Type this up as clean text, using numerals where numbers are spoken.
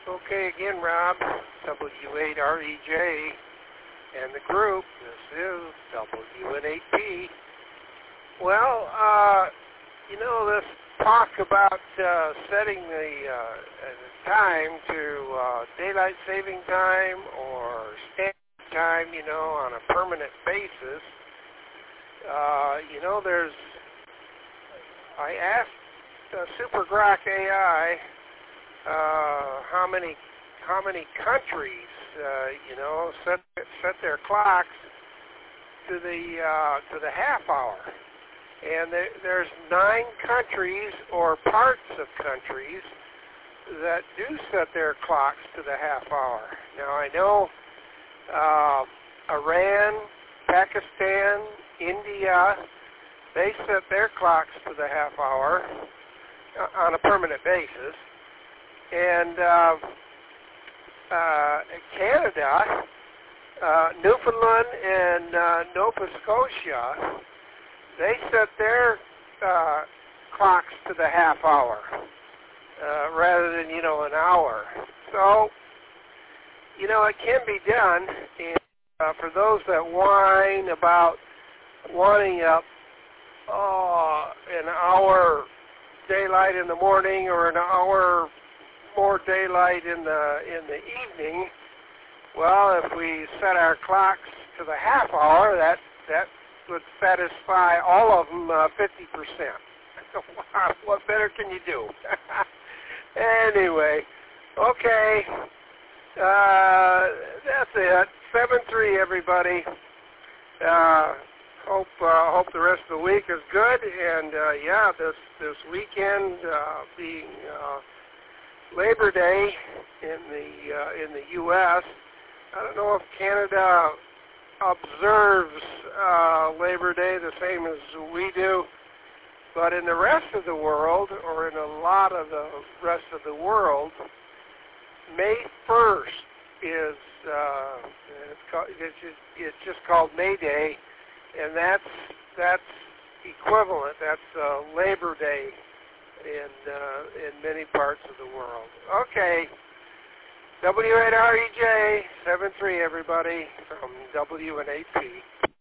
Okay, again, Rob, W8REJ, and the group. This is WN8P. Well, this talk about setting the time to daylight saving time or standard time, on a permanent basis. I asked SuperGrok AI how many countries set their clocks to the half hour, and there's 9 countries or parts of countries that do set their clocks to the half hour. Now I know Iran, Pakistan, India, they set their clocks to the half hour on a permanent basis. And Canada, Newfoundland, and Nova Scotia, they set their clocks to the half hour rather than, an hour. So, it can be done. And for those that whine about wanting an hour daylight in the morning or an hour more daylight in the evening, well, if we set our clocks to the half hour, that would satisfy all of them 50%. What better can you do? Anyway, okay, that's it. 7-3, everybody. Hope the rest of the week is good, and this weekend being Labor Day in the U.S. I don't know if Canada observes Labor Day the same as we do, but in the rest of the world, or in a lot of the rest of the world, May 1st is it's just called May Day, and that's equivalent. That's Labor Day in many parts of the world. Okay, W8REJ 7-3, everybody, from WN8P.